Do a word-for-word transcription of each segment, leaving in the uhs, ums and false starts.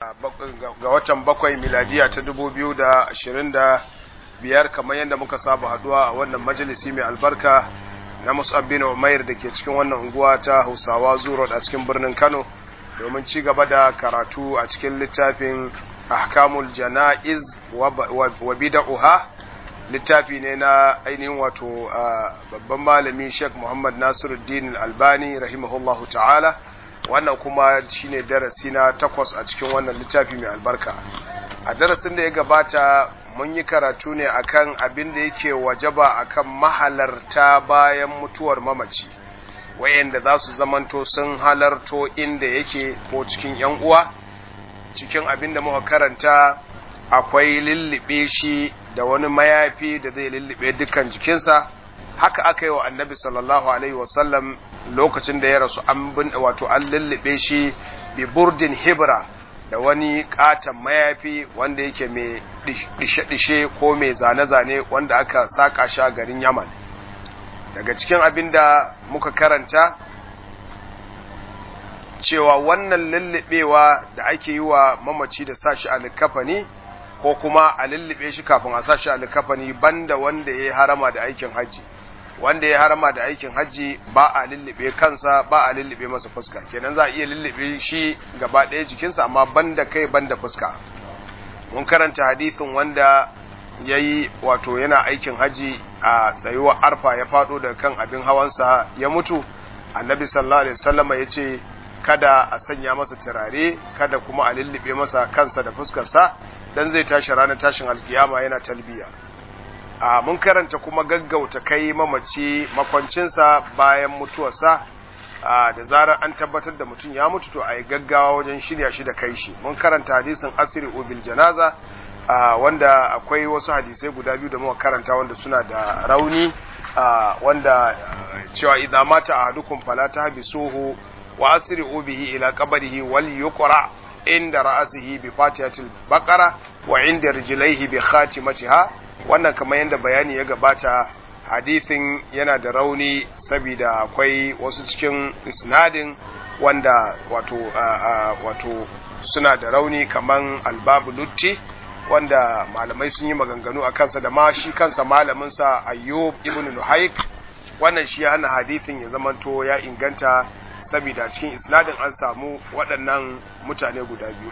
ga watan bakwai miladiya ta dubu biyu da ashirin da biyar kamar yadda muka saba haduwa a wannan majalisi mai albarka na Mus'ab bin Umair da ke cikin wannan unguwa ta Hausawa Zuro a cikin birnin Kano domin ci gaba da karatu a cikin littafin Ahkamul Jana'iz wa Bid'uha, littafi ne na ainihin wato babban malami Sheikh Muhammad Nasiruddin Albani rahimahullahu ta'ala. Wannan kuma shine darasi na takwas a cikin wannan littafi mai albarka. A darasin da ya gabata mun yi karatu ne akan abin da yake wajaba akan mahalarta bayan mutuwar mamaci, wayanda za su zamanto sun halarto inda yake ko cikin yan uwa. Cikin abin da muka karanta akwai lullube shi da wani mayafi da zai lullube dukkan jikinsa. Haka aka yi wa annabi sallallahu alaihi wasallam lokacin da ya rasu, an bin wato an lullube shi bi burdin hibra da wani katon mayafi wanda yake mai dishe-dishe ko mai zane-zane wanda aka saka shi a garin Yaman. Daga cikin abin da muka karanta cewa wannan lullubewa da ake yi wa mamaci da sashi a likafani ko kuma a lullube shi kafin a sashi a likafani banda wanda ya harama da aikin haji. Wanda ya harama da aikin haji ba a lullube kansa, ba a lullube masa fuska, kenan za a iya lullube shi gaba ɗaya jikinsa amma banda kai banda fuska. Mun karanta hadisin wanda ya yi wato yana aikin haji a tsayuwar arfa ya faɗo daga kan abin hawansa ya mutu. Annabi sallallahu alaihi wasallam ya ce kada a sanya masa turare, kada kuma a lullube masa kansa da fuskarsa, dan zai tashi ranar tashin alkiyama yana talbiya. a mun karanta kuma gaggauta kai mamaci makwancinsa bayan mutuwarsa. Da zarar an tabbatar da mutum ya mutu to a yi gaggawa wajen shirya shi da kai shi. Mun karanta hadisin asiri ubil janaza, wanda akwai wasu hadisai guda biyu da muka karanta wanda suna da rauni, wanda cewa idza mata ahadukum fala tahbisuhu wa asri bihi ila qabrihi wal yuqra inda ra'sihi bi fatihatil baqara wa inda rijlaihi bi khatimatiha. Wannan kamar yadda bayani ya gabata, hadisin yana da rauni saboda akwai wasu cikin isnadin wanda wato wato suna da rauni kaman albabu lutti, wanda malamai sun yi maganganu a kansa da ma shi kansa malamin sa Ayyub ibn Nuhayk. Wannan shi ya hana hadisin ya zamanto ya inganta saboda cikin isnadin an samu waɗannan mutane guda biyu.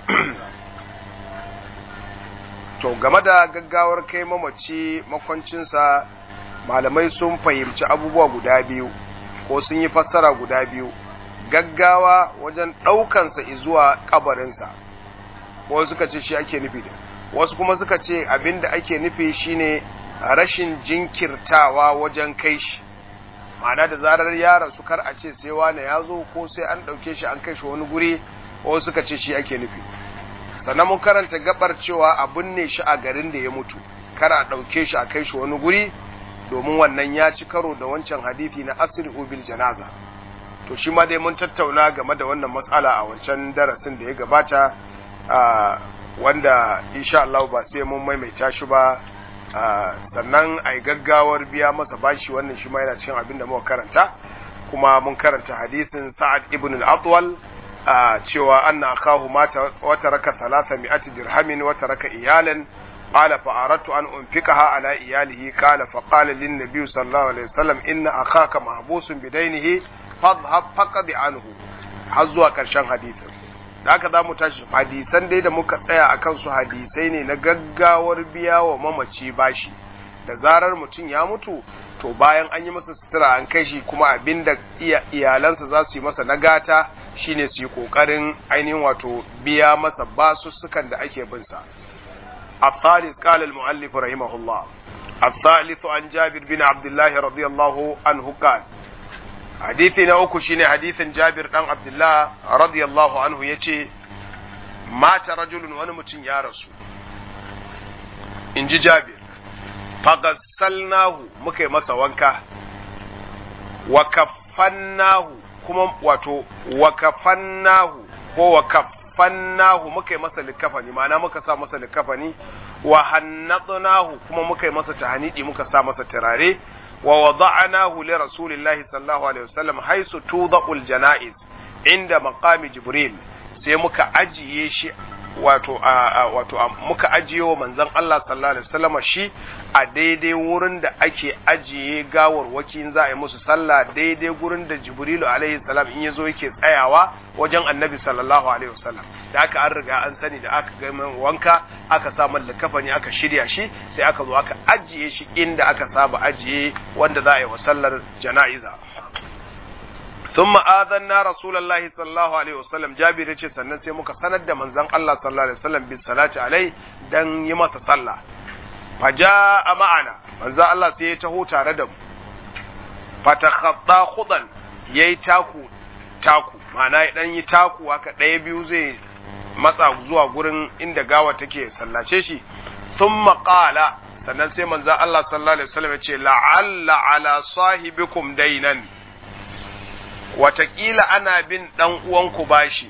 To game da gaggawar kai mamaci makwancinsa, malamai sun fahimci abubuwa guda biyu ko sun yi fassara guda biyu. Gaggawa wajen ɗaukansa zuwa kabarinsa, wasu suka ce shi ake nufi da, wasu kuma suka ce abinda ake nufi shine rashin jinkirtawa wajen kai shi. Ma'ana da zarar ya rasu kar a ce sai wani ya zo ko sai an ɗauke shi an kai shi wani guri, wasu suka ce shi ake nufi. Sannan mun karanta gabar cewa a binne shi a garin da ya mutu, kar a ɗauke shi a kai shi wani guri, domin wannan ya ci karo da wancan hadisi na asri ubil janaza. To shi ma dai mun tattauna game da wannan matsala a wancan darasin da ya gabata, wanda insha Allah ba sai mun maimaita shi ba. Sannan ai gaggawar biya masa bashi, wannan shi ma yana cikin abin da muka karanta. Kuma mun karanta hadisin Sa'ad ibn al-Atwal cewa anna akahu mata wa taraka thalatha mi'ati dirhamin wa taraka iyalan, qala fa aradtu an unfiqaha ala iyalihi, qala fa qala lin nabiy sallallahu alaihi wasallam inna akhaka mahbusun bidaynihi fadhhab faqad anhu, har zuwa karshen hadisin. Da haka zamu tashi hadisan dai da muka tsaya akan su hadisai ne na gaggawar biya wa mamaci bashi. Da zarar mutum ya mutu to bayan an yi masa sutura an kai shi, kuma abinda iyalansa za su yi masa nagata shine su yi kokarin ainihin wato biya masa basussukan da ake bin sa. الثالث قال المؤلف رحمه الله الثالث عن جابر بن عبد الله رضي الله عنه قال حديثنا uku shine hadisin Jabir dan Abdullah radiyallahu anhu yace mata rajulun, wani mutum ya rasu, inji Jabir, fagassalnahu, muka yi masa wanka, wa kaffannahu, kuma wato wa kaffannahu ko wa kaffannahu, muka yi masa likafani, ma'ana muka sa masa likafani, wa hannadnahu, kuma muka yi masa tahanidi, muka sa masa turare, wa wada'nahu li rasulillahi sallallahu alaihi wasallam haisu tuda'ul janaiz inda maqami jibril, sai muka ajiye shi wato wato muka ajiye wa manzon Allah sallallahu alaihi wasallam shi a daidai wurin da ake ajiye gawarwaki in za a yi musu sallah, daidai gurin da Jibrilu alaihi salam in yazo yake tsayawa wajen Annabi sallallahu alaihi wasallam. Da aka an riga an sani da aka ga wanka aka sa man likafani aka shirya shi, sai aka zo aka ajiye shi inda aka saba ajiye wanda za a yi wa sallar jana'iza. ثم آذنا رسول الله صلى الله عليه وسلم جابر yace sannan sai muka sanar da manzon Allah sallallahu alaihi wasallam bis salati alai dan yi masa sallah. Faja ma'ana manzon Allah sai ya taho tare da mu, fatakhadda khudan yayi taku taku ma'ana ya dan yi taku haka ɗaya biyu zai matsa zuwa gurin inda gawa take sallace shi. Thumma qala sannan sai manzon Allah sallallahu alaihi wasallam ya ce la'alla ala sahibikum dainan, watakila ana bin ɗan uwanku bashi.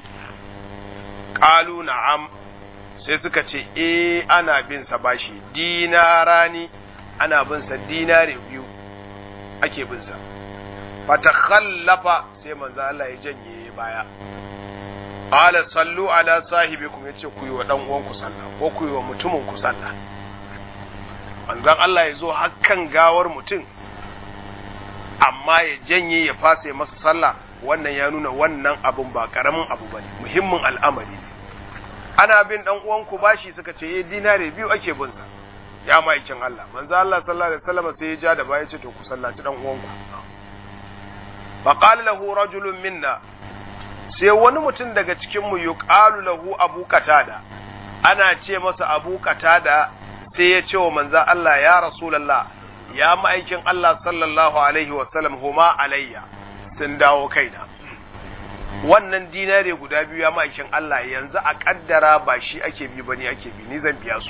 Ƙalu na'am, sai suka ce eh ana bin sa bashi, dinarani ana bin sa dinare biyu ake bin sa. Fatakhallafa sai manzo Allah ya janye baya. Qala sallu ala sahibikum, yace ku yi wa ɗan uwanku sallah ko ku yi wa mutumin ku sallah. Manzon Allah ya zo hakkan gawar mutum amma ya janye ya fasa masa sallah, wannan ya nuna wannan abun ba karamin abu bane, muhimmin al'amari ne. Ana bin dan uwanku bashi, suka ce eh dinare biyu ake bin sa ya maikin Allah. Manzo Allah sallallahu alaihi wasallam sai ya ja da baya ce to ku sallaci dan uwanku. Fa qala lahu rajulun minna, sai wani mutum daga cikin mu yuqalu lahu Abu Qatada, ana ce masa Abu Qatada, sai ya ce wa manzo Allah ya Rasulullah, ya ma'aikin Allah sallallahu alaihi wasallam, huma alayya, sun dawo kaina. Wannan dinare guda biyu ya ma'aikin Allah yanzu a kaddara ba shi ake bi bane ake bi, ni zan biya su.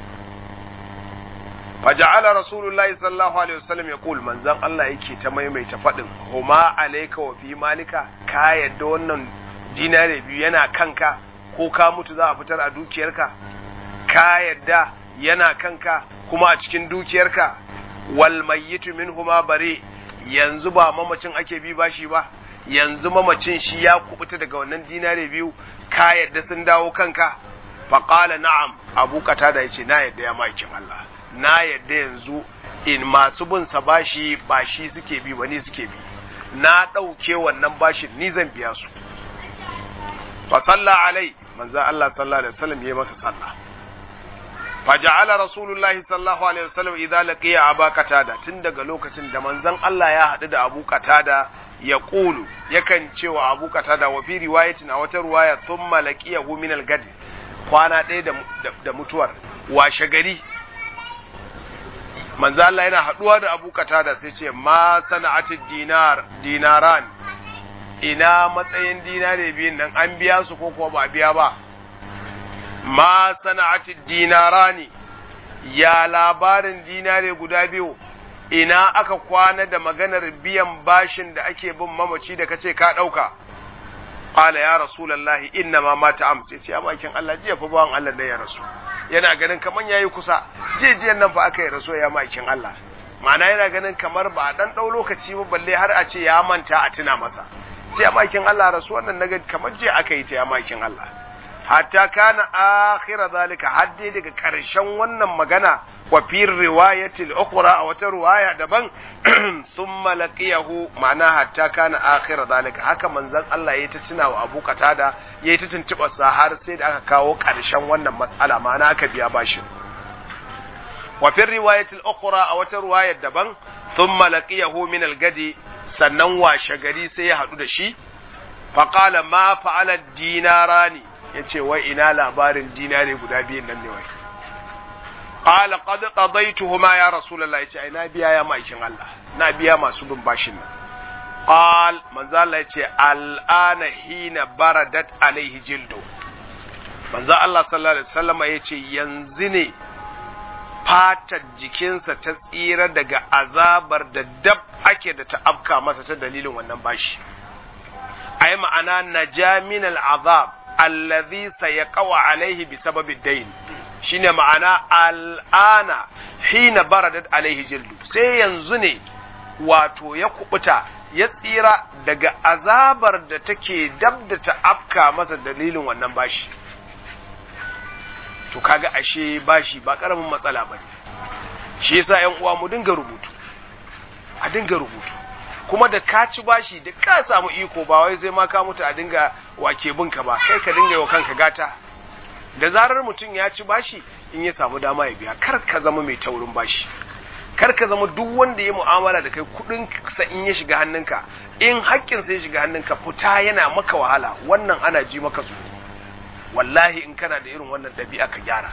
Faja'ala Rasulullahi sallallahu alaihi wasallam yaqul, manzon Allah yake ta maimaita fadin huma alayka wa fi malika, ka yadda wannan dinare biyu yana kanka ko ka mutu za a fitar a dukiyarka? Ka yadda yana kanka kuma a cikin dukiyarka? Wal mayyitu minhuma bari, yanzu ba mamacin ake bi bashi ba, yanzu mamacin shi ya kubuta daga wannan dinare biyu, ka yadda sun dawo kanka? Fa qala na'am, Abu Qatada yace na yadda ya maikin Allah, na yadda yanzu in masu bin sa bashi ba shi suke bi ba ni suke bi, na dauke wannan bashin ni zan biya su. Fa salla alai, manzo Allah sallallahu alaihi wasallam yayi masa sallah. Faja'ala Rasulullahi sallallahu alaihi wasallam idza laqiya Abu Qatada, tun daga lokacin da manzon Allah ya haɗu da Abu Qatada ya qulu, yakan cewa Abu Qatada wa fi riwayatin a wata riwaya thumma laqiyahu min al-gad, kwana ɗaya da, da, da mutuwar washe gari. Manzon Allah yana haɗuwa da Abu Qatada sai ce ma sana'atid dinar dinaran, ina matsayin dinare biyun nan, an biya su ko kuma ba biya ba? Ma sana'ati dinarani, ya labarin dinare guda biyu, ina aka kwana da maganar biyan bashin da ake bin mamaci da kace ka dauka? Qala ya Rasulullahi inna ma mata ams, yace ya makin Allah jiya fa bawan Allah da ya rasu, yana ganin kaman yayi kusa, jijiyan nan fa aka yi rasu ya makin Allah, ma'ana yana ganin kamar ba dan dau lokaci ba balle har a ce ya manta a tuna masa, ce ya makin Allah rasu wannan naga kamar jiya aka yi ta ya makin Allah. Hatta kana akhira zalika, hadde daga karshen wannan magana, wa fi riwayatil ukhra a wata riwaya daban summa laqiyahu, ma'ana hatta kana akhira zalika, haka manzon Allah yayi ta tunawa Abu Qatada, yayi ta tuntubar sa har sai da aka kawo karshen wannan mas'ala, ma'ana aka biya bashin. Wa fi riwayatil ukhra a wata riwaya daban thumma laqiyahu min al-gadi, sannan washe gari sai ya hadu da shi. Fa qala ma fa'ala dinarani, ya ce wai ina labarin dinare guda biyun nan ne wai? Qala qad qadaytuhuma ya Rasulullah, yace ai na biya ya maikin Allah, na biya masu bin bashin nan. Qal, manzo Allah yace al'ana hina baradat alaihi jildu, manzo Allah sallallahu alaihi wasallam yace yanzu ne fatar jikinsa ta tsira daga azabar da dab ake da ta afka masa ta dalilin wannan bashi. Ai ma'ana naja min al'azab alladhi sayaqaw alaihi bisababi dayn, shine ma'ana al'ana hina baradat alaihi jildu, sai yanzu ne wato ya kubuta ya tsira daga azabar da take dab da ta afka masa dalilin wannan bashi. to kaga ashe bashi ba karamin matsala bane. Shi yasa ƴan uwa mu dinga rubutu a dinga rubutu kuma da ka ci bashi da ka samu iko ba wai sai ma ka mutu a dinga wake binka ba, kai ka dinga yi wa kanka gata. Da zarar mutum ya ci bashi in ya samu dama ya biya, kar ka zama mai taurin bashi, kar ka zama duk wanda ya mu'amala da kai kudin sa in ya shiga hannunka, in haƙƙin sa ya shiga hannunka fita yana maka wahala, wannan ana ji maka tsoro. Wallahi in kana da irin wannan ɗabi'a ka gyara.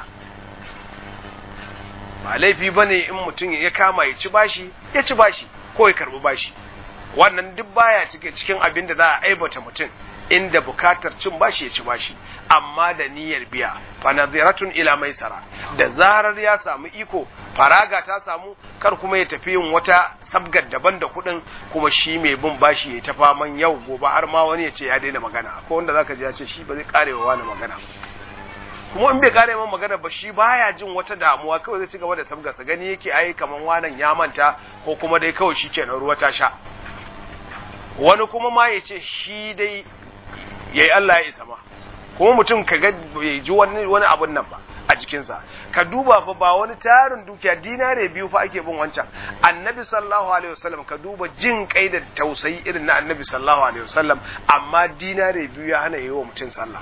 Ba laifi bane in mutum ya kama ya ci bashi ya ci bashi ko ya karbi bashi, wannan duk baya cikin abin da za a aibata mutum inda bukatar cin bashi ya ci bashi, amma da niyyar biya. Fa naziratun ila maisara, da zarar ya samu iko faraga ta samu, kar kuma ya tafi yin wata sabgar daban da kuɗin, kuma shi mai bin bashi ya ta faman yau gobe har ma wani ya ce ya daina magana. Ko wanda zaka ji ya ce shi ba zai karewa wani magana, kuma in bai kare man magana ba shi baya jin wata damuwa, kawai zai ci gaba da sabgarsa, gani yake ai kaman wanan ya manta ko kuma dai kawai shi kenan ruwa ta sha. Wani kuma ma ya ce shi dai yayi Allah ya isa ma, kuma mutum ka ga bai ji wani wani abun nan ba a jikinsa. Ka duba fa ba wani tarin dukiya, dinare biyu fa ake bin wancan. Annabi sallallahu alaihi wasallam, ka duba jin kai da tausayi irin na Annabi sallallahu alaihi wasallam, amma dinare biyu ya hana yi wa mutum sallah.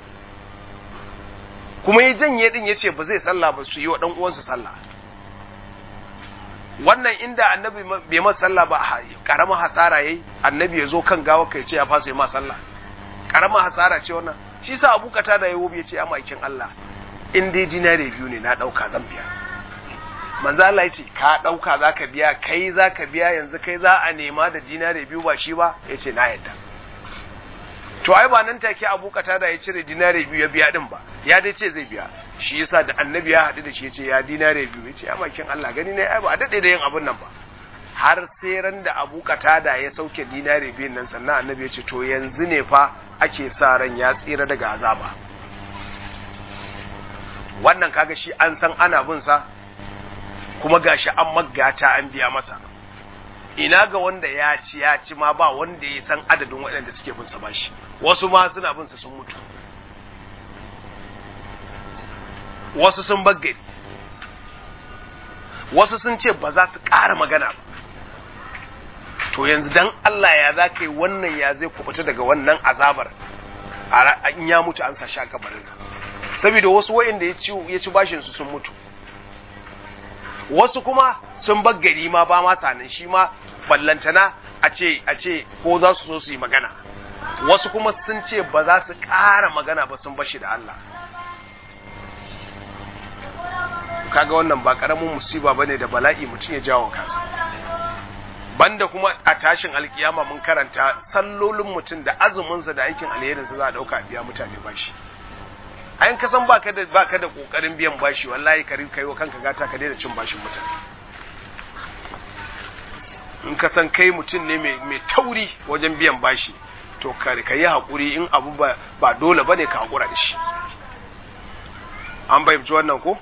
Kuma ya janye din yace ba zai sallah ba, su yi wa dan uwansa sallah. Wannan inda Annabi bai masa sallah ba karama hasara yayi, Annabi ya zo kan gawa kai ce ya fasa yi ma sallah, karama hasara ce wannan. Shi sa Abu Qatada yayi ya ce a maikin Allah, in dai dinare biyu ne na dauka zan biya. Manzo Allah ya ce ka dauka zaka biya, kai zaka biya yanzu, kai za a nema da dinare biyu ba shi ba? Yace na yadda. To ai ba nan take Abu Qatada ya cire dinare biyu ya biya din ba, ya dai ce zai biya. Shi yasa da Annabi ya haɗu da shi yace ya dinare biyu, yace a makin Allah gani ne ai ba a dade da yin abun nan ba. Har sai ran da Abu Qatada ya sauke dinare biyun nan, sannan Annabi ya ce to yanzu ne fa ake sa ran ya tsira daga azaba. Wannan kaga shi an san ana bin sa, kuma gashi an maggata an biya masa. Ina ga wanda ya ci ya ci ma ba wanda ya san adadin waɗanda suke bin sa bashi, wasu ma suna bin sa sun mutu, wasu sun baggari, wasu sun ce ba za su ƙara magana ba. To yanzu dan Allah ya za ka yi wannan, ya zai kubuta daga wannan azabar in ya mutu an sa shi a kabarinsa? Saboda wasu wa'inda ya ci ya ci bashin su sun mutu, wasu kuma sun baggari ma ba ma sanin shi ma ballantana a ce a ce ko za su so su yi magana, wasu kuma sun ce ba za su ƙara magana ba, sun bashi da Allah. Kaga wannan ba karamin musiba bane da bala'i mutum ya jawo kansa. Banda kuma a tashin alkiyama mun karanta sallolin mutum da azuminsa da aikin alherinsa za a dauka biya mutane bashi. Ayin ka san baka da baka da kokarin biyan bashi, wallahi ka kai wa kanka gata ka daina cin bashin mutane. In ka san kai mutum ne mai mai tauri wajen biyan bashi, to ka yi hakuri, in abu ba ba dole bane ka hakura da shi. An bayyana wannan ko?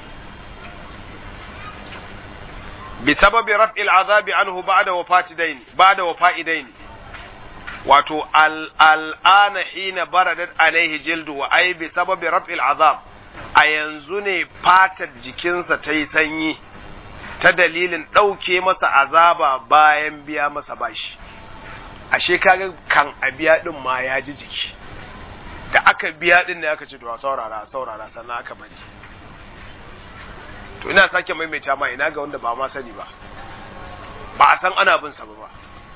بسبب رفع العذاب عنه بعد وفاة دين بعد وفاء دين wato al'ana hina baradat alaihi jildu wa ai bi sababi raf'il azab, a yanzu ne fatar jikinsa ta yi sanyi ta dalilin ɗauke masa azaba bayan biya masa bashi. Ashe kaga kan a biya din ma ya ji jiki, da aka biya din ne aka ce to a saurara a saurara sannan aka bari. To ina sake maimaita ma, ina ga wanda ba ma sani ba, ba a san ana bin sa ba.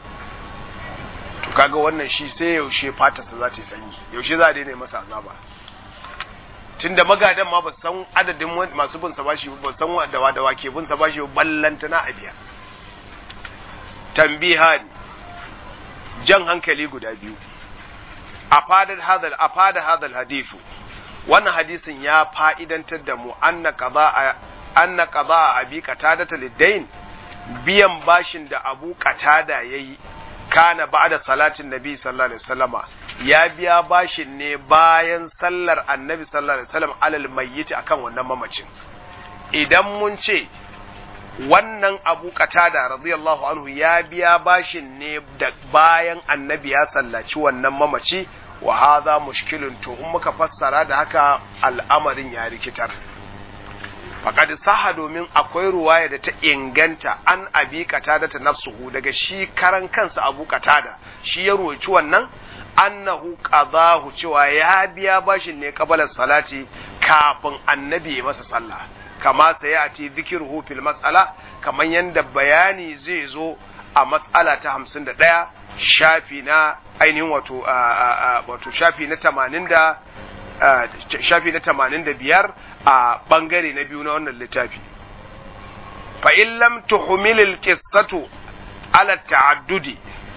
To kaga wannan shi sai yaushe fatarsa za ta yi sanyi, yaushe za a daina masa azaba. Tunda magadan ma ba san adadin masu bin sa bashi, ba san dawa dawa ke bin sa bashi, ballantana a biya. Tambihan, jan hankali guda biyu. A fadar hadal a fadar hadal hadithu, wannan hadisin ya fa'idantar da mu anna qada'a anna qada'a abi qatada liddain, biyan bashin da Abu Qatada yayi kana ba'da salatin Nabi sallallahu alaihi wasallama, ya biya bashin ne bayan sallar Annabi sallallahu alaihi wasallam alal mayyit akan wannan mamacin. Idan mun ce wannan Abu Qatada radiyallahu anhu ya biya bashin ne da bayan Annabi ya sallaci wannan mamaci, wa hadha mushkilun, to in muka fassara da haka al'amarin ya rikitar. Faqad saha, domin akwai ruwaya da ta inganta an abi qatada ta nafsuhu, daga shi karan kansa abu qatada shi ya ruwaci wannan, annahu qadahu, cewa ya biya bashin ne qabala salati, kafin annabi ya masa sallah, kama sai a ce zikruhu fil mas'ala, kaman yanda bayani zai zo a mas'ala ta hamsin da ɗaya, shafi na ainihin wato wato shafi na tamanin da shafi na tamanin da biyar a bangare na biyu na wannan littafi. Fa in lam tuhmil al qissatu ala ta'addudi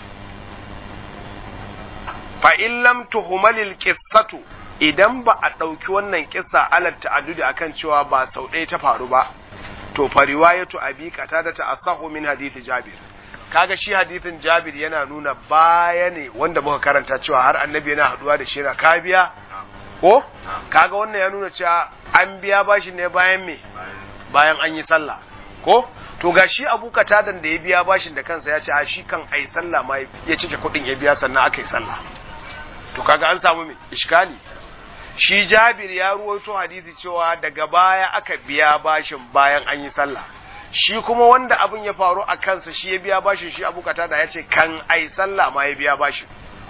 fa in lam tuhmal al qissatu, idan ba a dauki wannan kissa ala ta'addudi akan cewa ba sau ɗaya ta faru ba, to fa riwayatu abi qatada ta asahu min hadith Jabir. Kaga shi hadithin Jabir yana nuna baya ne wanda muka karanta cewa har annabi yana haduwa da shi na kabiya ko kaga wannan ya nuna cewa an biya bashi ne bayan me bayan an yi sallah ko to ga shi Abu Qatadan da ya biya bashin da kansa ya ce a shi kan ai sallah ma ya cike kudin ya biya sannan aka yi sallah, to kaga an samu me iskali. Shi Jabir ya ruwaito hadisi cewa daga baya aka biya bashin bayan an yi sallah, shi kuma wanda abin ya faru a kansa shi ya biya bashin, shi Abu Qatada ya ce kan ai sallah ma ya biya bashin.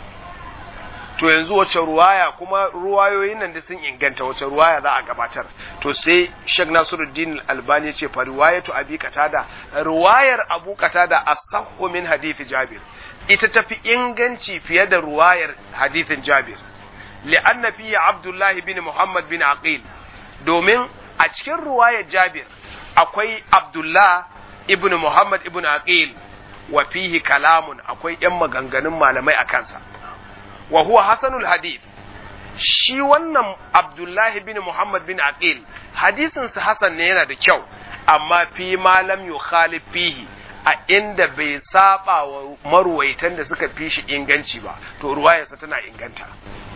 To yanzu wace ruwaya, kuma ruwayoyin nan da sun inganta, wace ruwaya za a gabatar? To sai Sheikh Nasiruddin Albani ya ce fa riwayatu Abi Qatada, ruwayar Abu Qatada asahhu min hadith Jabir, ita tafi inganci fiye da ruwayar hadithin Jabir. Li'anna fihi Abdullah bin Muhammad bin Aqil, domin a cikin ruwayar Jabir akwai Abdullah ibn Muhammad ibn Aqil, wa fihi kalamun, akwai ‘yan maganganun malamai a kansa, wa huwa hasanul hadith. Shi wannan Abdullah ibn Muhammad bin Aqil, hadisinsa hasan ne, yana da kyau, amma fi malam yukhalif fihi, a inda bai saba wa maruwaitan da suka fi shi inganci ba, to ruwayarsa tana inganta.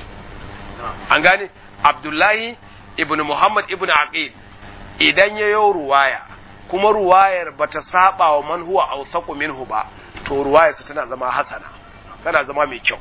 An gane? Abdullahi ibn Muhammad ibn Aqil idan ya yi ruwaya kuma ruwayar bata saba wa man huwa awsaqu minhu ba, to ruwayarsa tana zama hasana, tana zama mai kyau.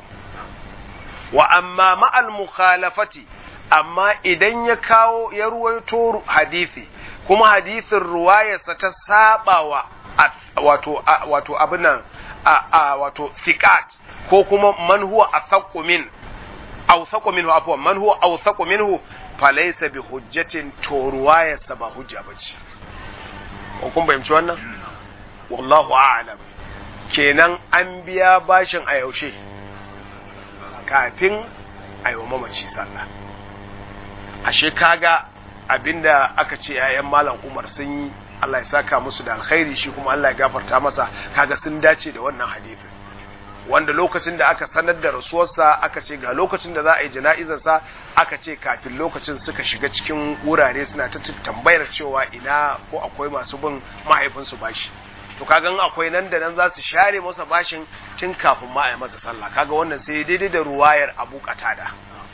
Wa amma ma'al mukhalafati, amma idan ya kawo ya ruwaito hadisi kuma hadisin ruwayarsa ta saba wa wato wato abin nan wato thiqat, ko kuma man huwa asaqu min awsaqu minhu afwan man huwa awsaqu minhu falaysa bi hujjatin, to ruwayarsa ba hujja bace. ko kun bayyana wannan? Wallahu a'lam. Kenan an biya bashin a yaushe kafin a yi wa mamaci sallah. Ashe kaga abinda aka ce yayan Malam Umar sun yi, Allah ya saka musu da alkhairi, shi kuma Allah ya gafarta masa, kaga sun dace da wannan hadisin, wanda lokacin da aka sanar da rasuwarsa aka ce ga lokacin da za a yi jana'izarsa, aka ce kafin lokacin suka shiga cikin wurare suna ta tambayar cewa ina ko akwai masu bin mahaifinsu bashi. To kaga in akwai nan da nan za su share masa bashin tun kafin ma a yi masa sallah. Kaga wannan sai daidai da ruwayar Abu Qatada.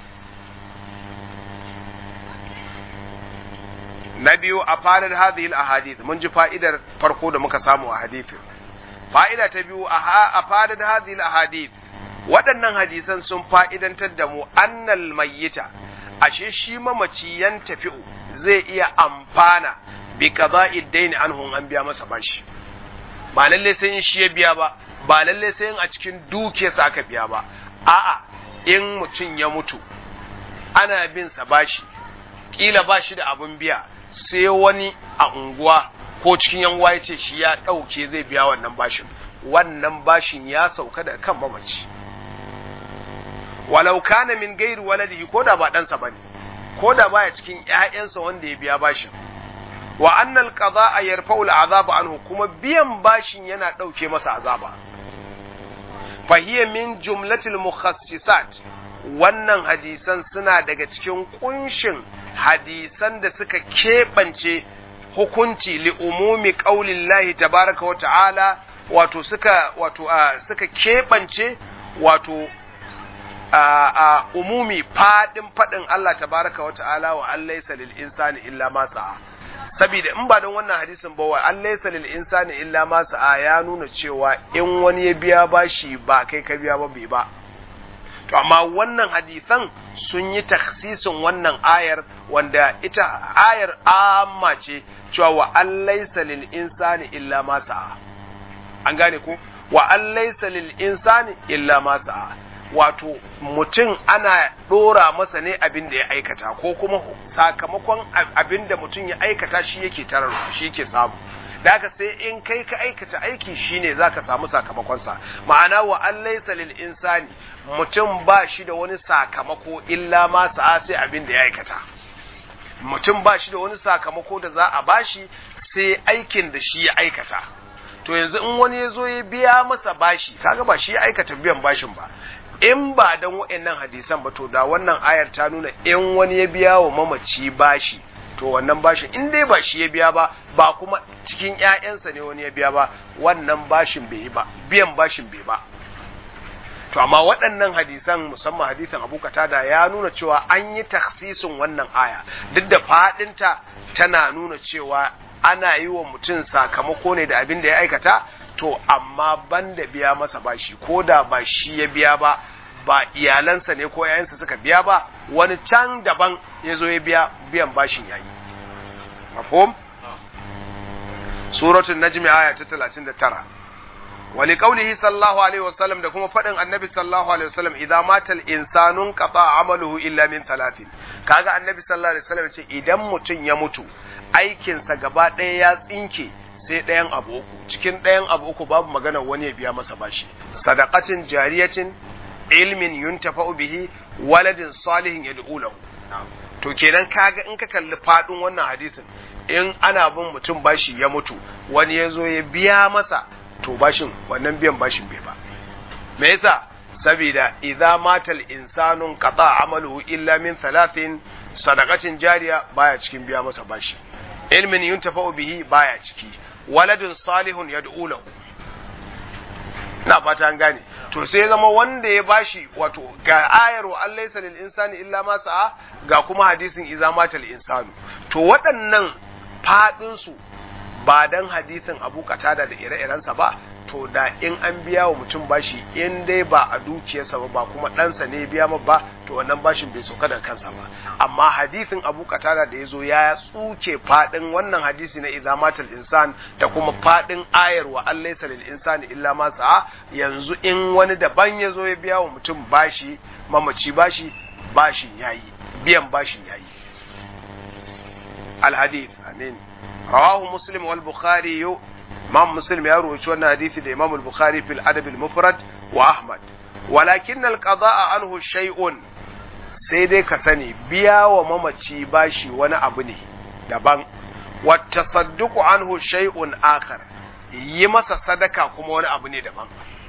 Na biyu, a fadar hadhihi al-ahadith, mun ji fa'idar farko da muka samu a hadithin. Fa'ida ta biyu, a fadar hadhihi al-ahadith, waɗannan hadisan sun fa'idantar da mu annal mayyita, ashe shi mamaci yan tafi'u zai iya amfana bi qada'i daini anhu, an biya masa bashi. Ba lalle sai in shi ya biya ba, ba lalle sai in a cikin dukiyarsa aka biya ba. A'a, in mutum ya mutu ana bin sa bashi, kila bashi da abun biya, sai wani a unguwa ko cikin yanguwa ya ce shi ya ɗauke zai biya wannan bashin, wannan bashin ya sauka da kan mamaci. Walau kana min gairi waladihi, ko da ba ɗansa bane, ko da baya cikin ƴaƴansa wanda ya biya bashin. Wa annal qada'a yarfa'u al'azaba anhu, kuma biyan bashin yana ɗauke masa azaba. Fa hiya min jumlatil mukhassisat, wannan hadisan suna daga cikin kunshin hadisan da suka keɓance hukunci li umumi qaulillahi tabaraka wa ta'ala, wato suka wato suka keɓance wato a umumi fadin fadin Allah tabaraka wa ta'ala, wa an laysa lil insani illa ma sa'a. Saboda in ba don wannan hadisin ba, wa an laysa lil insani illa ma sa'a ya nuna cewa in wani ya biya bashi ba kai ka biya ba bai ba. to amma wannan hadisan sun yi takhsisin wannan ayar wanda ita ayar amma ce cewa wa allaysa lil insani illa ma sa'a an gane ko wa allaysa lil insani illa ma sa'a wato mutum ana dora masa ne abin da ya aikata ko kuma sakamakon abin da mutum ya aikata shi yake tarar shi yake samu da haka sai in kai ka aikata aiki shine zaka samu sakamakonsa ma'ana wa allaysa lil insani mutum ba shi da wani sakamako illa ma sa'a sai abin da ya aikata mutum ba shi da wani sakamako da za a bashi sai aikin da shi ya aikata to yanzu in wani ya zo ya biya masa bashi kaga ba shi ya aikata biyan bashin ba in ba dan wa'annan hadisan ba to da wannan ayar ta nuna in wani ya biya wa mamaci bashi to wannan bashin in dai ba shi ya biya ba ba kuma cikin ƴaƴansa ne wani ya biya ba wannan bashin bai yi ba biyan bashin bai ba to amma waɗannan hadisan musamman hadisan Abu Qatada ya nuna cewa an yi takhsisin wannan aya duk da fadinta tana nuna cewa ana yi wa mutum sakamako ne da abin da ya aikata to amma banda biya masa bashi ko da ba shi ya biya ba ba iyalansa ne ko yayansa suka biya ba wani can daban ya zo ya biya biyan bashin yayi mafhum suratul najmi aya ta talatin da tara wa liqaulihi sallallahu alaihi wasallam da kuma fadin annabi sallallahu alaihi wasallam idza matal insanun qata amaluhu illa min thalathin kaga annabi sallallahu alaihi wasallam ce idan mutun ya mutu aikinsa gaba ɗaya ya tsinke sai ɗayan abu uku cikin ɗayan abu uku babu magana wani ya biya masa bashi sadaqatin jariyatin ilmin yuntafa'u bihi waladin salihin yad'u lahu to kenan kaga in ka kalli fadin wannan hadisin in ana bin mutum bashi ya mutu wani ya zo ya biya masa to bashin wannan biyan bashin bai ba me yasa saboda idza matal insanun qata amaluhu illa min thalathin sadaqatin jariya baya cikin biya masa bashi ilmin yuntafa'u bihi baya ciki waladun salihun yad'u lahu na fata an gane to sai zama wanda ya bashi wato ga ayar wa allaysa lil insani illa ma sa'a ga kuma hadisin idza matal insanu to waɗannan fadin su ba dan hadisin Abu Qatada da ire-irensa ba to da in an biya wa mutum bashi in dai ba a dukiyarsa ba ba kuma ɗansa ne biya ma ba to wannan bashin bai sauka da kansa ba amma hadisin Abu Qatada da yazo ya tsuke fadin wannan hadisi na idza matal insan da kuma fadin ayar wa allaysa lil insani illa ma sa'a yanzu in wani daban yazo ya biya wa mutum bashi mamaci bashi bashin yayi biyan bashin yayi al hadith amin rawahu muslim wal bukhari Imam Muslim ya rawaito wannan hadisi da Imam al-Bukhari fil Adab al-Mufrad wa Ahmad walakin al-qada'a anhu shay'un sai dai ka sani biya wa mamaci bashi wani abu ne daban wa tasadduqu anhu shay'un akhar yi masa sadaka kuma wani abu ne daban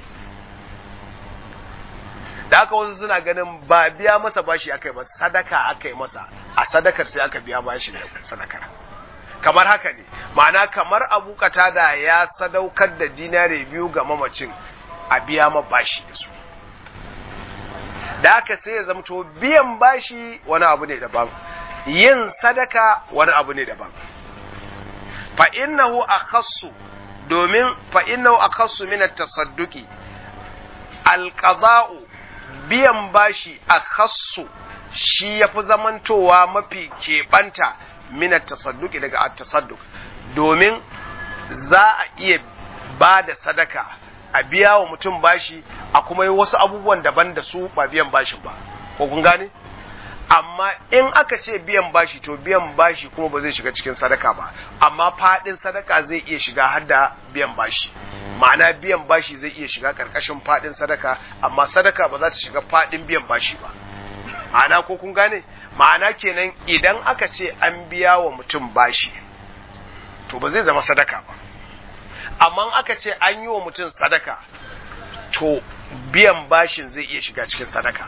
da aka wasu suna ganin ba biya masa bashi akai ba sadaka akai masa a sadakar sai aka biya bashi da sadakar kamar haka ne ma'ana kamar Abu Qatada ya sadaukar da dinare biyu ga mamacin a biya ma bashi da su da haka sai ya zamto biyan bashi wani abu ne daban yin sadaka wani abu ne daban fa innahu akhassu domin fa innahu akhassu min at-tasadduqi al-qada'u biyan bashi akhassu shi yafi zamantowa mafi keɓanta minat tasadduqi daga at-tasadduq domin za a iya ba da sadaka a biya wa mutum bashi a kuma yi wasu abubuwan daban da su ba biyan bashin ba ko kun gane amma in aka ce biyan bashi to biyan bashi kuma ba zai shiga cikin sadaka ba amma fadin sadaka zai iya shiga har da biyan bashi ma'ana biyan bashi zai iya shiga karkashin fadin sadaka amma sadaka ba za ta shiga fadin biyan bashi ba ma'ana ko kun gane ma'ana kenan idan aka ce an biya wa mutum bashi to ba zai zama sadaka ba amma aka ce an yi wa mutum sadaka to biyan bashin zai iya shiga cikin sadaka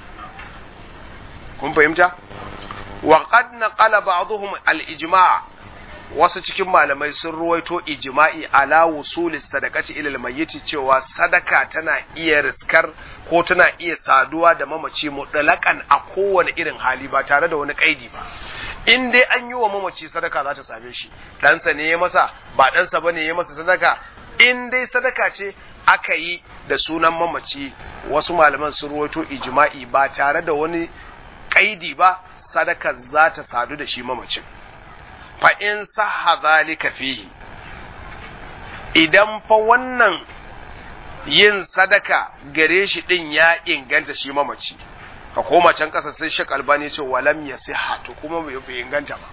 kun fahimta wa qad naqala ba'dhum al-ijma' wasu cikin malamai sun ruwaito ijma'i ala wusulis sadaqati ila al-mayyit cewa sadaka tana iya riskar ko tana iya saduwa da mamaci mutlaqan a kowane irin hali ba tare da wani kaidi ba in dai an yi wa mamaci sadaka za ta same shi ɗansa ne ya masa ba ɗansa bane ya masa sadaka in dai sadaka ce aka yi da sunan mamaci, wasu malaman sun ruwaito ijma'i ba tare da wani kaidi ba, sadakar za ta sadu da shi mamacin. Fa in sahha zalika fihi, idan fa wannan yin sadaka gare shi din ya inganta shi mamaci, ka koma can kasa sai Sheikh Albani ce walam yasiha, to kuma bai inganta ba.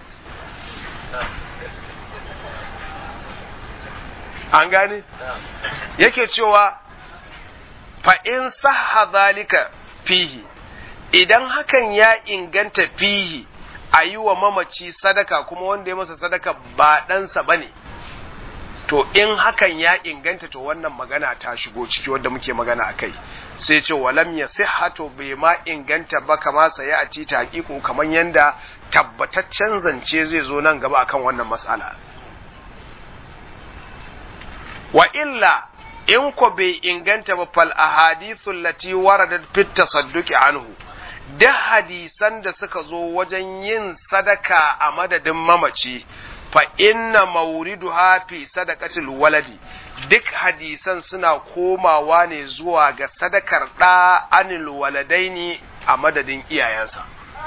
An gane yake cewa fa in sahha zalika fihi, idan hakan ya inganta fihi a yi wa mamaci sadaka kuma wanda ya masa sadaka ba ɗansa ba ne, to in hakan ya inganta to wannan magana ta shigo ciki wadda muke magana a kai. Sai ce walam ya to bai ma inganta ba, kama sai a ci ta hakiku kamar yanda tabbataccen zance zai zo nan gaba akan wannan mas'ala. Wa illa in ko bai inganta ba, fal ahadithu allati waradat fit tasadduqi anhu, da hadisan da suka zo wajen yin sadaka a madadin mamaci, fa inna mawriduha fi sadaqatil waladi, duk hadisan suna komawa ne zuwa ga sadakar da anil waladaini a madadin iyayensa.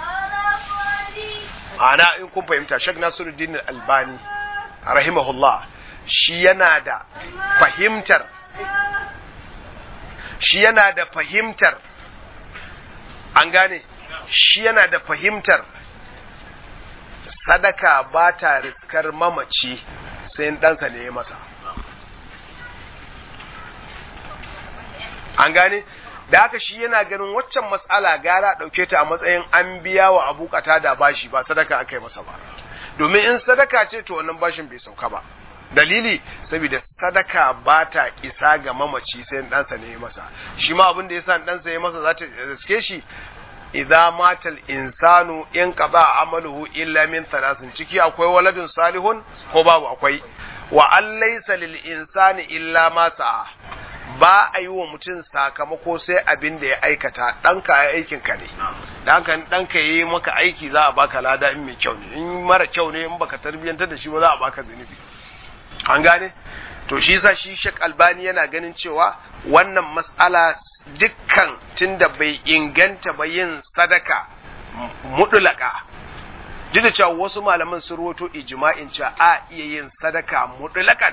Ana in kun fahimta, Sheikh Nasiruddin Albani rahimahullah shi yana da fahimtar shi yana da fahimtar an gane shi yana da fahimtar sadaka ba ta riskar mamaci sai ɗansa ne ya masa. An gane da haka shi yana ganin waccan matsala gara ɗauke ta a matsayin an biya wa Abu Qatada bashi, ba sadaka aka yi masa ba, domin in sadaka ce to wannan bashin bai sauka ba. Dalili saboda sadaka ba ta isa ga mamaci sai ɗansa ne ya masa. Shi ma abin da ya sa ɗansa ya masa za ta riske shi, idza matal insanu in qada amaluhu illa min thalathin, ciki akwai waladun salihun ko babu? Akwai. Wa an laysa lil insani illa ma sa'a, ba a yi wa mutum sakamako sai abin da ya aikata. Ɗanka ya aikin ka ne, ɗanka ɗanka ya yi maka aiki za a baka lada in mai kyau ne, in mara kyau ne in baka tarbiyyantar da shi ba za a baka zunubi. An gane? To shi yasa shi Sheikh Albani yana ganin cewa wannan mas'ala dukkan tunda bai inganta ba yin sadaka mudulaka, duk da cewa wasu malaman sun rawaito ijma'in cewa a iya yin sadaka mudulakan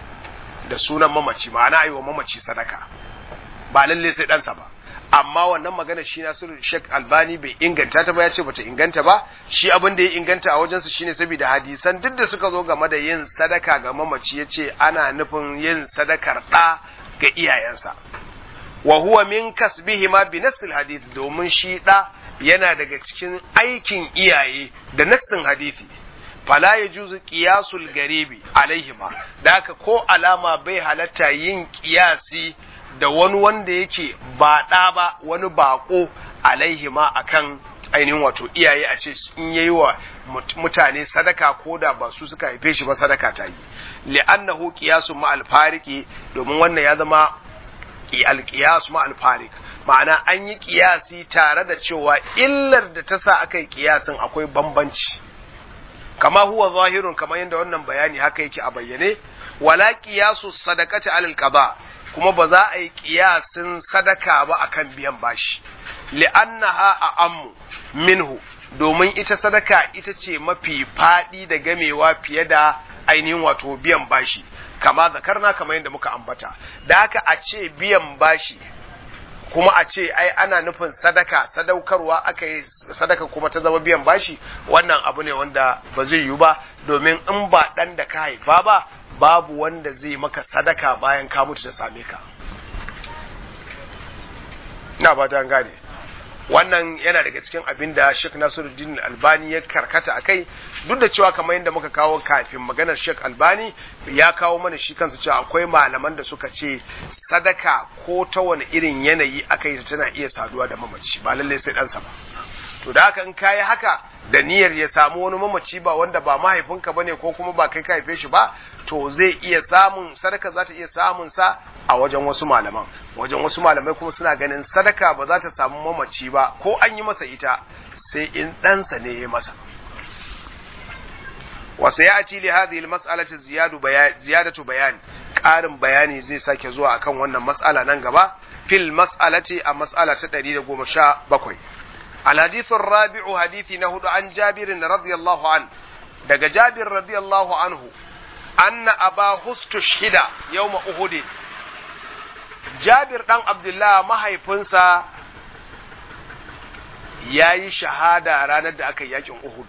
da sunan mamaci, ma'ana ayi wa mamaci sadaka ba lalle sai ɗansa ba. Amma wannan magana shi Nasiru Sheikh Albani bai inganta ta ba, ya ce bata inganta ba. Shi abin da ya inganta a wajensa shine saboda hadisan duk da suka zo game da yin sadaka ga mamaci, ya ce ana nufin yin sadakar ɗa ga iyayensa. Wa huwa min kasbihima bi nassil hadith, domin shi ɗa yana daga cikin aikin iyaye da nassin hadisi. Fala yajuzu qiyasul garibi alaihima, da haka ko alama bai halatta yin qiyasi da wani wanda yake ba ɗa ba, wani baƙo alaihima akan ainihin wato iyaye, a ce in yayi wa mutane sadaka ko da ba su suka haife shi ba sadaka ta yi. Li'annahu qiyasun ma al-fariqi, domin wannan ya zama al-qiyas ma al-fariq, ma'ana an yi qiyasi tare da cewa illar da ta sa aka yi qiyasin akwai bambanci. Kama huwa zahirun, kamar yadda wannan bayani haka yake a bayyane. Wala qiyasu sadaqati alal qada, kuma ba za a yi ƙiyasin sadaka ba akan biyan bashi. Li'annaha a ammu minhu, domin ita sadaka ita ce mafi faɗi da gamewa fiye da ainihin wato biyan bashi, kama zakarna kamar yadda muka ambata. Da haka a ce biyan bashi kuma a ce ai ana nufin sadaka, sadaukarwa aka yi sadaka kuma ta zama biyan bashi, wannan abu ne wanda ba zai yiwu ba, domin in ba ɗan da ka haifa ba, babu wanda zai maka sadaka bayan ka mutu ta same ka. Na ba ta gane. Wannan yana daga cikin abin da Sheikh Nasiruddin Albani ya karkata a kai, duk da cewa kamar yadda muka kawo kafin maganar Sheikh Albani ya kawo mana shi kansa cewa akwai malaman da suka ce sadaka ko ta wani irin yanayi aka yi tana iya saduwa da mamaci, ba lallai sai ɗansa ba. To da haka in kayi haka da niyyar ya samu wani mamaci ba wanda ba mahaifinka bane ko kuma ba kai ka haife shi ba, to zai iya samun sadaka, za ta iya samun sa a wajen wasu malaman. Wajen wasu malamai kuma suna ganin sadaka ba za ta samu mamaci ba ko an yi masa ita sai in ɗansa ne ya masa. Wasu ya ci li hadhihi al-mas'alati ziyadatu bayan, ƙarin bayani zai sake zuwa akan wannan mas'ala nan gaba fil mas'alati a mas'ala ta ɗari da goma sha bakwai. الحديث الرابع حديث نهد عن جابر رضي الله عنه دق جابر رضي الله عنه أن أباه استشهد يوم أحد. جابر دان عبد الله ما هيفنسا yayi shahada ranar da aka yakin Uhud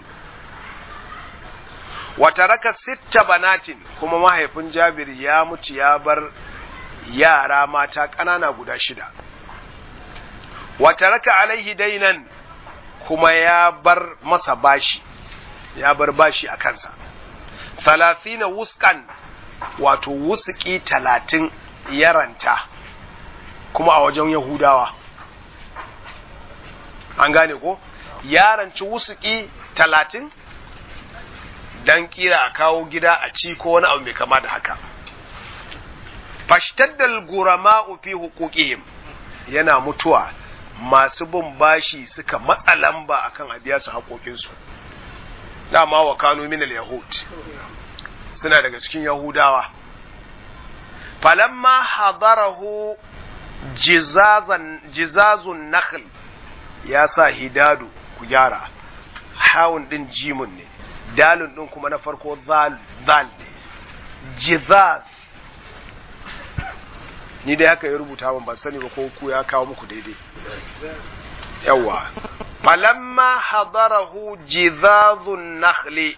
wa taraka sitta banatin kuma mahaifin Jabir ya mutu ya bar yara mata ƙanana guda shida wa taraka alaihi dainan kuma ya bar masa bashi ya bar bashi a kansa thalathina wuskan wato wusuki talatin yaranta kuma a wajen Yahudawa an gane ko yaranci wusuki talatin dan kira a kawo gida a ci ko wani abu mai kama da haka fashtaddal gurama'u fi huquqihim yana mutuwa masu bin bashi suka matsa lamba akan a biya su haƙoƙinsu dama wa kanu min al-yahud suna daga cikin yahudawa falamma hadarahu jizazan jizazun nakhl ya sa hidadu ku gyara hawun din jimun ne dalun din kuma na farko zal zal ne jizaz ni dai haka ya rubuta ban ban sani ba ko ku ya kawo muku daidai yawa falamma hadarahu jizazun nakhli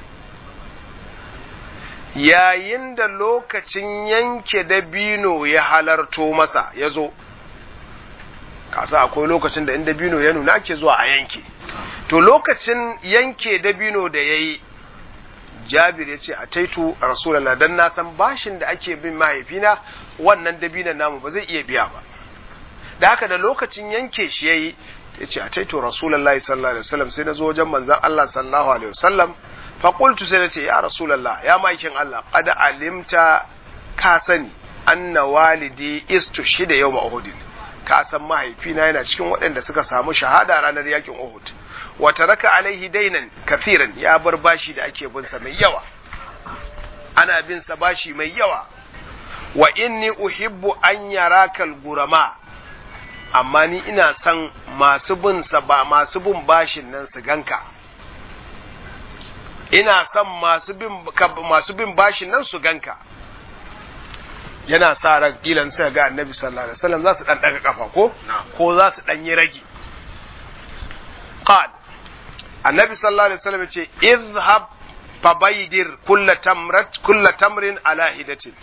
yayin da lokacin yanke dabino ya halarto masa ya zo kasa akwai lokacin da in dabino ya nuna ake zuwa a yanke to lokacin yanke dabino da ya yi Jabir ya ce a taitu Rasulallah dan na san bashin da ake bin mahaifina wannan dabinan namu ba zai iya biya ba da haka da lokacin yanke shi yayi ya ce a taitu Rasulallah sallallahu alaihi wasallam sai na zo wajen manzon Allah sallallahu alaihi wasallam fa qultu sai nace ya Rasulallah ya maikin Allah qad alimta ka sani anna walidi istushhida yawma uhud ka san mahaifina yana cikin waɗanda suka samu shahada ranar yakin Uhud wa taraka alaihi dainan kathiran ya bar bashi da ake bin sa mai yawa ana bin sa bashi mai yawa wa inni uhibbu an yaraka al-gurama amma ni ina san masu bin sa ba masu bin bashin nan su ganka ina san masu bin masu bin bashin nan su ganka yana sa ran kilan sai ga annabi sallallahu alaihi wasallam za su dan daga kafa ko ko za su dan yi rage qal annabi sallallahu alaihi wasallam yace izhab fabaydir kullu tamrat kullu tamrin ala hidatin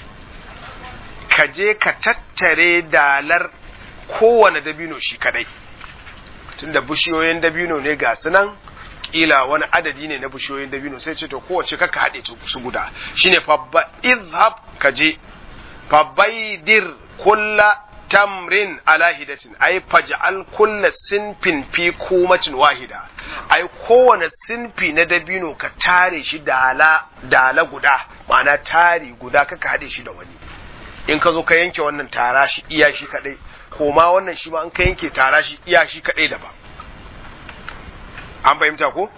kaje ka tattare dalar kowane dabino shi kadai tunda bishiyoyin dabino ne ga sunan kila wani adadi ne na bishiyoyin dabino sai ce to kowace kaka hade su guda shine fa izhab kaje fabaidir kulla tamrin ala hidatin ay faj'al kulla sinfin fi kumatin wahida ay kowane sinfi na dabino ka tare shi dala dala guda ma'ana tari guda kaka hade shi da wani in ka zo ka yanke wannan tara shi iya shi kadai ko ma wannan shi ma an ka yanke tara shi iya shi kadai daban an fahimta ko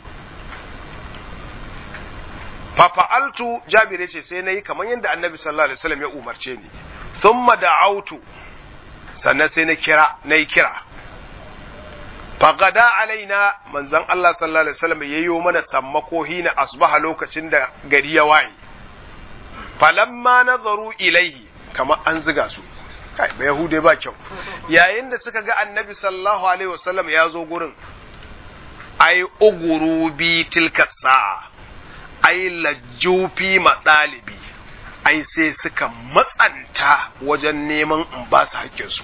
fafa'altu Jabir yace sai nayi kamar yadda Annabi sallallahu alaihi wasallam ya umarce ni thumma da'autu sannan sai na kira nayi kira faqada alaina manzon Allah sallallahu alaihi wasallam yayyo mana sammako hina asbaha lokacin da gari ya waye falamma nazaru ilaihi kamar an ziga su kai ba yahude ba kyau yayin da suka ga Annabi sallallahu alaihi wasallam ya zo gurin ai uguru bi tilka sa'a ai lajjufi matsalibi ai sai suka matsanta wajen neman in ba su haƙƙinsu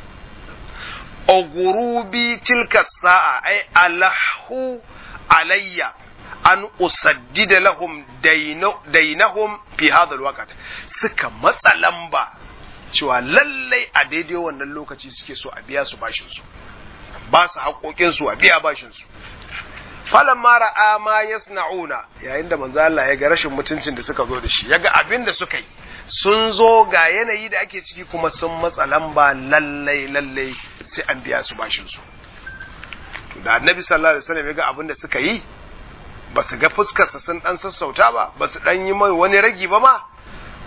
ogurubi tilka sa'a ai alahu alayya an usaddida lahum dainahum fi hadha alwaqt suka matsa lamba cewa lallai a daidai wannan lokaci suke so a biya su bashin su ba su haƙoƙin su a biya bashin su falamma ra'a ma yasna'una yayin da manzo Allah ya ga rashin mutuncin da suka zo da shi yaga abin da suka yi sun zo ga yanayi da ake ciki kuma sun matsa lamba lallai lallai sai an biya su bashin su to da annabi sallallahu alaihi wasallam yaga abin da suka yi ba su ga fuskar sa sun dan sassauta ba ba su dan yi mai wani ragi ba ma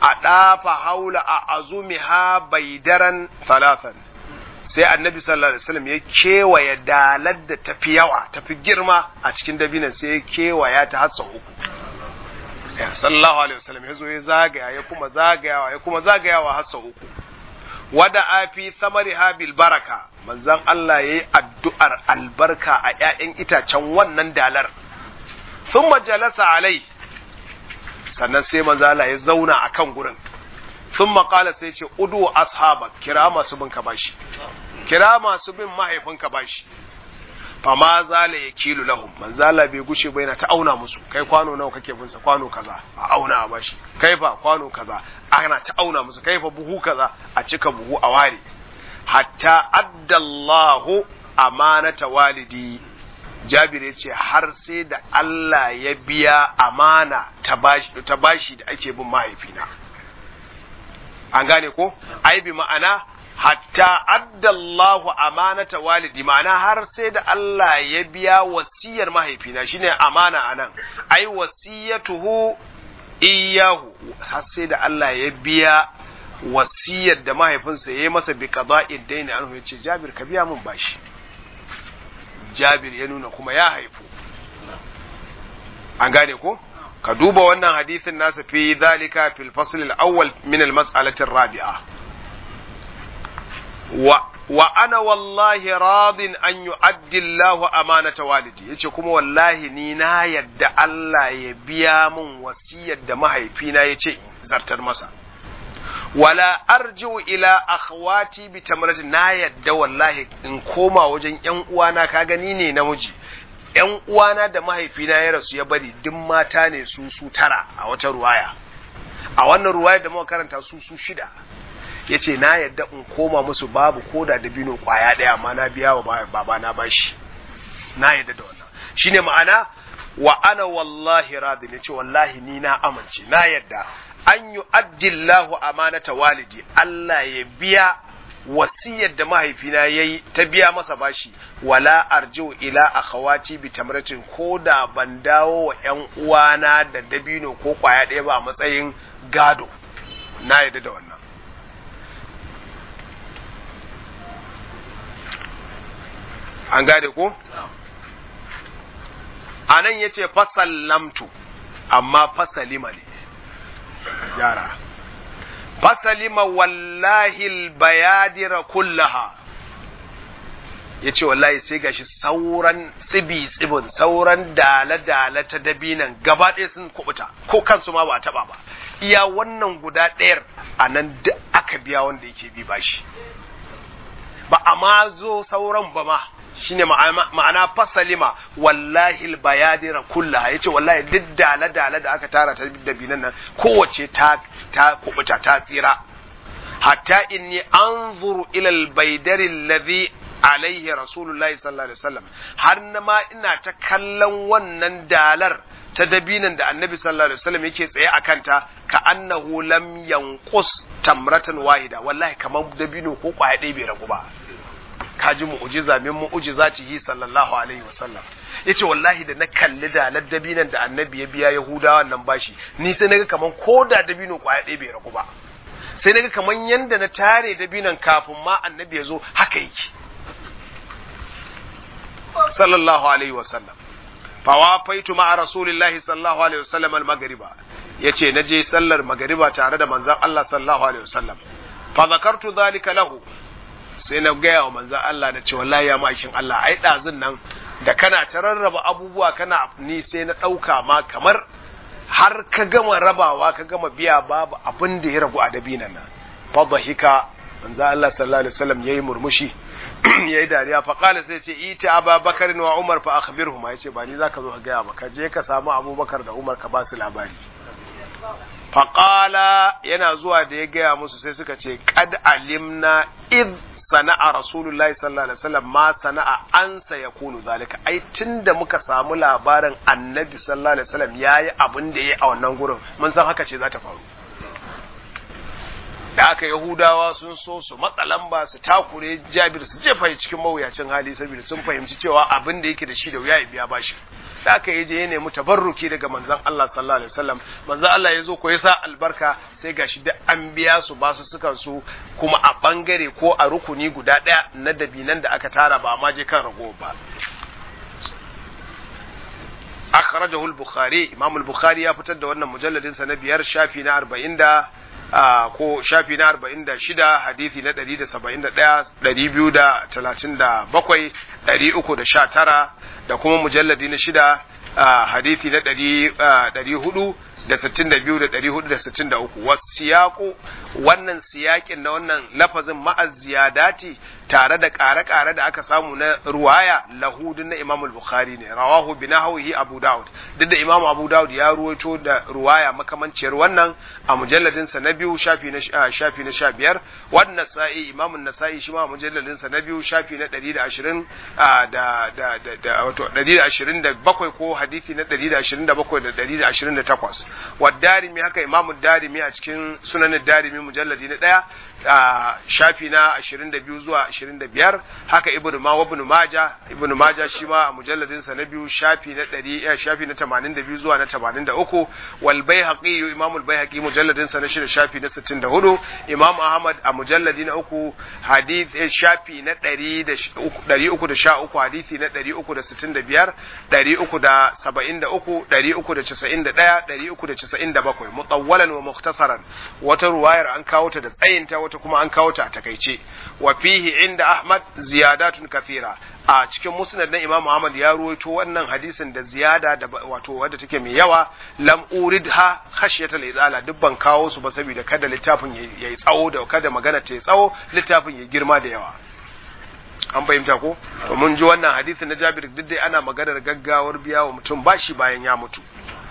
a dafa haula a azumiha baidaran thalathan sai annabi sallallahu alaihi wasallam ya kewaya dalar da tafi yawa tafi girma a cikin dabinan sai ya kewaya ta har sau uku sallallahu alaihi wasallam ya zo ya zagaya ya kuma zagayawa ya kuma zagayawa har sau uku wada afi samariha bil baraka manzon Allah yayi addu'ar albarka a ƴaƴan itacen wannan dalar thumma jalasa alai sannan sai manzon Allah ya zauna akan gurin thumma qala sai ce udu ashabak kira masu bin ka bashi kira masu bin mahaifinka bashi fama zala yakilu lahum manzon Allah bai gushe ba yana ta auna musu kai kwano nawa kake bin sa kwano kaza a auna a bashi kai fa kwano kaza ana ta auna musu kai fa buhu kaza a cika buhu a ware hatta addallahu amanata walidi Jabir ya ce har sai da Allah ya biya amana ta bashi ta bashi da ake bin mahaifina an gane ko ai bi ma'ana hatta addallahu amanata walidi ma'ana har sai da Allah ya biya wasiyar mahaifina shine amana anan ai wasiyatuhu iyahu har sai da Allah ya biya wasiyar da mahaifinsa ya yi masa bi qada'id daini anhu yace Jabir ka biya mun bashi Jabir ya nuna kuma ya haifu an gane ko ka duba wannan hadisin nasa fi zalika fil fasl al-awwal min al-mas'alati ar-rabi'a wa wa ana wallahi radin an yu'addi Allahu amanata walidi yace kuma wallahi ni na yadda Allah ya biya min wasiyar da mahaifina yace zartar masa wala arji'u ila akhwati bi tamratin na yadda wallahi in koma wajen ƴan uwana ka gani ne namiji ƴan uwana da mahaifina ya rasu ya bari duk mata ne su su tara a wata ruwaya a wannan ruwaya da muka karanta su su shida yace na yadda in koma musu babu koda da bino kwaya daya amma na biya wa baba na bashi na yadda da wannan shine ma'ana wa ana wallahi radin yace wallahi ni na amince na yadda an yu'addi Allahu amanata walidi Allah ya biya wasiyar da mahaifina yayi ta biya masa bashi wala arji'u ila akhawati bi tamratin koda ban dawo wa ƴan uwana da dabino ko kwaya ɗaya ba a matsayin gado na yadda da wannan an gane ko anan yace fasallamtu amma fasalima ne yara fasalima wallahi albayadira kullaha yace wallahi sai gashi sauran tsibi tsibin sauran dala dala ta dabinan gaba ɗaya sun kubuta ko kansu ma ba taba ba iya wannan guda ɗayar anan duk aka biya wanda yake bi bashi ba amma zo sauran ba ma shine ma'ana fasalima wallahi albayadira kullaha yace wallahi duk dala dala da aka tara ta dabinan nan kowace ta ta kubuta ta tsira hatta inni anzuru ila albaydari alladhi alaihi rasulullahi sallallahu alaihi wasallam har na ma ina ta kallon wannan dalar ta dabinan da annabi sallallahu alaihi wasallam yake tsaye a kanta ka annahu lam yanqus tamratan wahida wallahi kamar dabino ko kwaya ɗaya bai ragu ba kaji mu'jiza min mu'jizatihi sallallahu alaihi wasallam yace wallahi da na kalli dalar dabinan da annabi ya biya yahudawan nan bashi ni sai naga kaman koda dabino kwaya ɗaya bai ragu ba sai naga kaman yanda na tare dabinan kafin ma annabi ya zo haka yake sallallahu alaihi wasallam fawafaitu ma'a rasulillahi sallallahu alaihi wasallam al-maghriba yace naje sallar magriba tare da manzon Allah sallallahu alaihi wasallam fa zakartu dhalika lahu sai na gaya wa manzon Allah da ce wallahi ya ma'aikin Allah ai dazun nan da kana ta rarraba abubuwa kana ni sai na dauka ma kamar har ka gama rabawa ka gama biya babu abin da ya ragu a dabinan nan fa dhahika manzon Allah sallallahu alaihi wasallam yayi murmushi yayi dariya fa qala sai ce ita Abubakar wa Umar fa akhbirhum yace ba ni zaka zo ka gaya ba ka je ka samu Abubakar da Umar ka ba su labari fa qala yana zuwa da ya gaya musu sai suka ce qad alimna id sana'a rasulullahi sallallahu alaihi wasallam ma sana'a an sayakunu zalika ai tunda muka samu labarin annabi sallallahu alaihi wasallam yayi abin da yayi a wannan gurin mun san haka ce za ta faru da aka Yahudawa sun so su matsa lamba su takure Jabir su jefa cikin mawuyacin hali saboda sun fahimci cewa abin da yake da shi da wuya ya biya bashi da aka yi je ya nemi tabarruki daga manzon Allah sallallahu alaihi wasallam manzon Allah ya zo ko ya sa albarka sai gashi da an biya su ba su sukan su kuma a bangare ko a rukuni guda daya na dabinan da aka tara ba ma je kan rago ba. akhrajahu al-bukhari imam al-bukhari ya fitar da wannan mujalladin sa na biyar shafi na arba'in da ko shafi na arba'in da shida hadisi na ɗari da saba'in da ɗaya ɗari biyu da talatin da bakwai ɗari uku da sha tara da kuma mujalladi na shida hadisi na ɗari hudu da sittin da biyu da ɗari hudu da sittin da uku wasiyaku wannan siyakin na wannan lafazin ma'az ziyadati tare da ƙare-ƙare da aka samu na ruwaya lahudin na Imam al-Bukhari ne rawahu bi nahwihi Abu Dawud duk da Imam Abu Dawud ya ruwaito da ruwaya makamanciyar wannan a mujalladin sa na biyu shafi na shafi na sha biyar wannan Nasa'i Imam an-Nasa'i shi ma mujalladin sa na biyu shafi na ɗari da ashirin da da da wato ɗari da ashirin da bakwai ko hadisi na ɗari da ashirin da bakwai da ɗari da ashirin da takwas والدارمي haka Imam Darimi a cikin sunan Darimi mujalladi na ɗaya shafi na ashirin da biyu zuwa ashirin da biyar haka Ibn Majah Ibn Majah Ibn Majah shi ma a mujalladin sa na biyu shafi na ɗari shafi na tamanin da biyu zuwa na tamanin da uku wal Baihaqi Imam al Baihaqi mujalladin sa na shida shafi na sittin da hudu Imam Ahmad a mujalladi na uku hadith shafi na ɗari uku da sha uku hadisi na ɗari uku da sittin da biyar ɗari uku da saba'in da uku ɗari uku da casa'in da ɗaya ɗari uku da casa'in da bakwai mutawwalan wa mukhtasaran wata ruwayar an kawo ta da tsayinta wata kuma an kawo ta a takaice wa fihi inda Ahmad ziyadatun kathira a cikin musnad na Imam Ahmad ya ruwaito wannan hadisin da ziyada da wato wadda take mai yawa lam uridha khashyata al-izala dubban kawo su ba saboda kada littafin yayi tsawo da kada magana ta yi tsawo littafin ya girma da yawa an fahimta ko to mun ji wannan hadisin na Jabir duk dai ana maganar gaggawar biya wa mutum bashi bayan ya mutu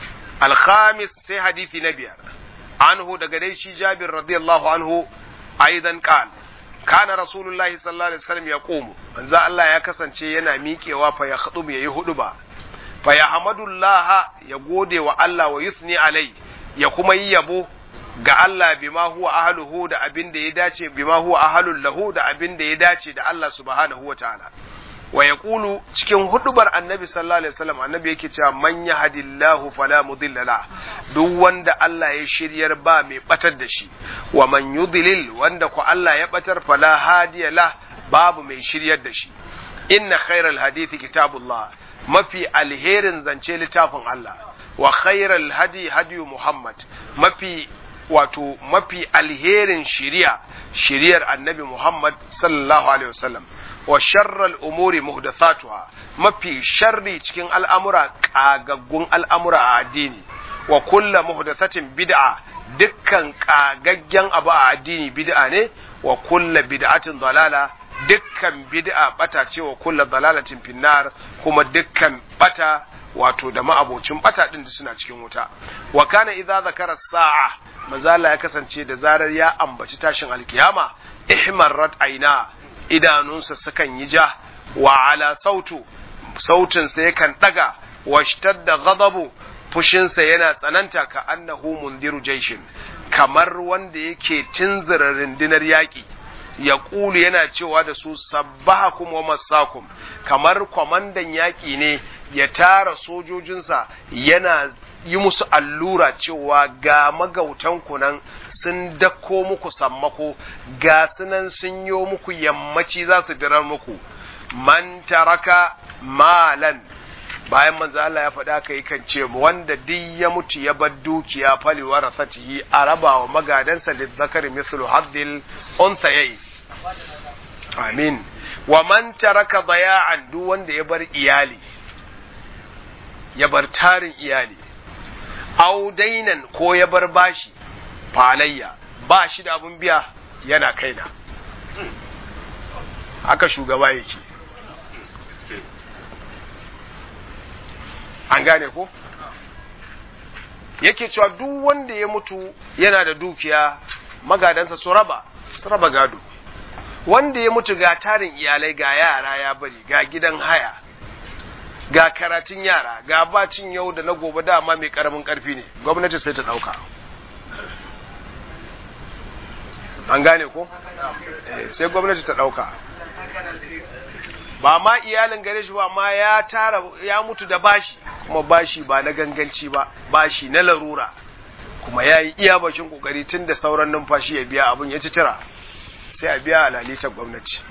الخامس سي حديث نبيار عنه دغدي شي جابر رضي الله عنه ايضا قال كان رسول الله صلى الله عليه وسلم يقوم manzo Allah ya kasance yana miƙewa fa ya khutub yayi huduba fa ya hamdulillah ya gode wa Allah wa yusni alai ya kuma yi yabo ga Allah bima huwa ahluhu da abin da ya dace bima huwa ahlul lahu da abin da ya dace da Allah subhanahu wa ta'ala wa yaqulu cikin hudubar annabi sallallahu alaihi wasallam annabi yake cewa man yahdillahu fala mudilla la duk wanda Allah ya shiryar ba mai batar da shi wa man yudlil wanda ko Allah ya batar fala hadiya la babu mai shiryar da shi inna khairal hadithi kitabullah mafi alherin zance littafin Allah wa khairal hadi hadi Muhammad mafi wato mafi alherin shiriya shiriyar annabi Muhammad sallallahu alaihi wasallam wa sharral umuri muhdathatuha mafi sharri cikin al'amura kagaggun al'amura a addini wa kulla muhdathatin bid'a dukkan kagaggen abu a addini bid'a ne wa kulla bid'atin dalala dukkan bid'a bata ce wa kulla dalalatin finnar kuma dukkan bata wato da ma'abocin bata din da suna cikin wuta wa kana idza zakara sa'a manzala ya kasance da zarar ya ambaci tashin alkiyama ihmarrat aina idanunsa sukan yi ja wa ala sautu sautinsa yakan daga wa shtadda ghadabu fushinsa yana tsananta ka annahu mundiru jaishin kamar wanda yake tunzura rundunar yaƙi ya ƙulu yana cewa da su sabbahakum wa masakum kamar kwamandan yaƙi ne ya tara sojojinsa yana yi musu allura cewa ga magautanku nan sun dako muku sammako ga sunan sun yi muku yammaci za su dirar muku man taraka malan bayan manzo Allah ya faɗa ka kan ce wanda duk ya mutu ya bar dukiya fali warasatihi a raba wa magadansa lizzakari mislu haddil unsayayi amin wa man taraka daya'an duk wanda ya bar iyali ya bar tarin iyali aw dainan ko ya bar bashi falayya ba shi da abun biya yana kaina haka shugaba yake an gane ko yake cewa duk wanda ya mutu yana da dukiya magadansa su raba su raba gado wanda ya mutu ga tarin iyalai ga yara ya bari ga gidan haya ga karatun yara ga bacin yau da na gobe dama mai karamin karfi ne gwamnati sai ta dauka an gane ko sai gwamnati ta ɗauka. Ba ma iyalin gare shi ba, ma ya tara ya mutu da bashi, kuma bashi ba na ganganci ba, bashi na larura, kuma ya yi iya bakin kokari tun da sauran numfashi ya biya abin ya ci tira, sai a biya alalitar gwamnati.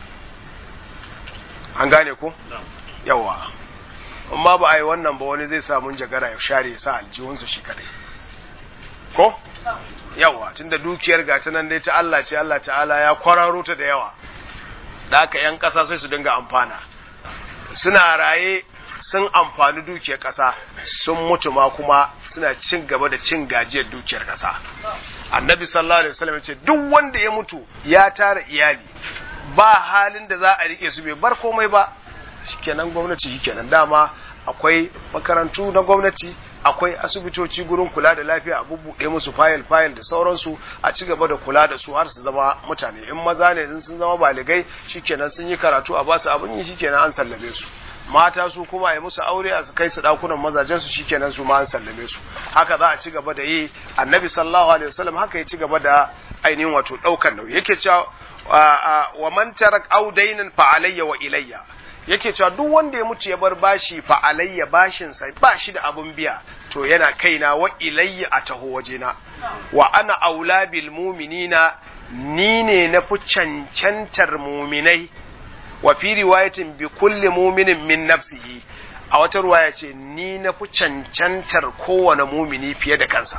An gane ko? Yawa. Amma ba a yi wannan ba, wani zai samu jagara ya share ya sa aljihunsa shi kadai. Ko? Yawa, tun da dukiyar gata nan dai ta Allah ce, Allah ta'ala ya kwararo ta da yawa. Da haka ‘yan ƙasa sai su dinga amfana, suna raye sun amfani dukiyar ƙasa, sun mutu ma kuma suna cin gaba da cin gajiyar dukiyar ƙasa. Annabi sallallahu alaihi wasallam ce duk wanda ya mutu ya tara iyali, ba halin da za a rike su bai bar komai ba, shikenan gwamnati shikenan. Dama akwai makarantu na gwamnati, akwai asibitoci gurin kula da lafiya, a bubbuɗe musu fayil fayil da sauransu, a ci gaba da kula da su har su zama mutane. In maza ne in sun zama baligai shikenan, sun yi karatu a basu abin yi shikenan, an sallame su. Mata su kuma yi musu aure a kai su dakunan mazajen su shikenan, su ma an sallame su. Haka za a ci gaba da yi. Annabi sallallahu alaihi wasallam haka ya ci gaba da ainihin wato daukan nauyi. Yake cewa wa man tarak audainan fa alayya wa ilayya, yake cewa duk wanda ya mutu ya bar bashi fa alayya, bashin sa ba shi da abun biya, to yana kaina, wa ilayya a taho wajena, wa ana aula bil mu'minina, ni ne na fi cancantar muminai, wa fi riwayatin bi kulli mu'minin min nafsihi, a wata ruwaya ce ni na fi cancantar kowane mumini fiye da kansa,